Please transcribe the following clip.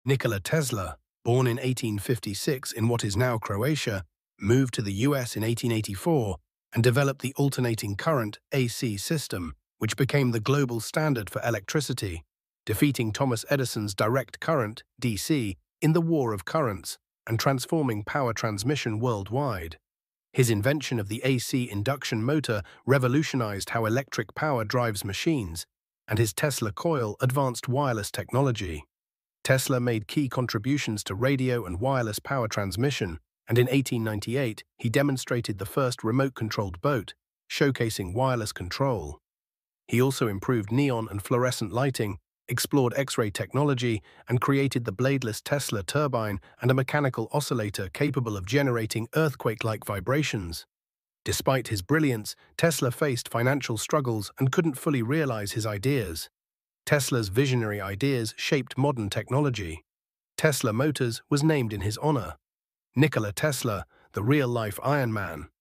Nikola Tesla, born in 1856 in what is now Croatia, moved to the US in 1884 and developed the alternating current AC system, which became the global standard for electricity, defeating Thomas Edison's direct current DC in the War of Currents and transforming power transmission worldwide. His invention of the AC induction motor revolutionized how electric power drives machines, and his Tesla coil advanced wireless technology. Tesla made key contributions to radio and wireless power transmission, and in 1898 he demonstrated the first remote-controlled boat, showcasing wireless control. He also improved neon and fluorescent lighting, explored X-ray technology, and created the bladeless Tesla turbine and a mechanical oscillator capable of generating earthquake-like vibrations. Despite his brilliance, Tesla faced financial struggles and couldn't fully realize his ideas. Tesla's visionary ideas shaped modern technology. Tesla Motors was named in his honor. Nikola Tesla, the real-life Iron Man.